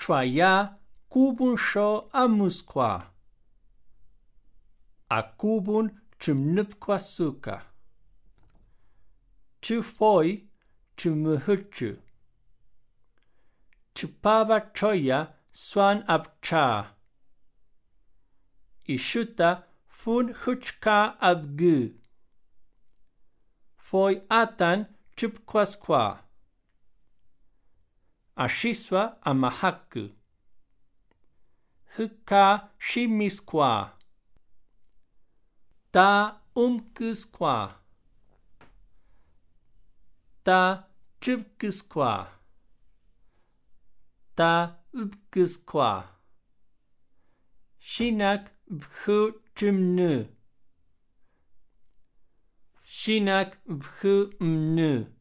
Choya kubun sho amuskwa. A kubun chumnupkwa suka. Chufoi chumuhuchu. Chupaba choya swan abcha. Ishuta fun huchka abgu. Foi atan chupkwaskwa. Ashiswa amahaku. Huka shimiskwa. Ta umkuskwa. Ta chupkuskwa. Ta upkuskwa. Shinak bhu chumnu. Shinak bhu mnu.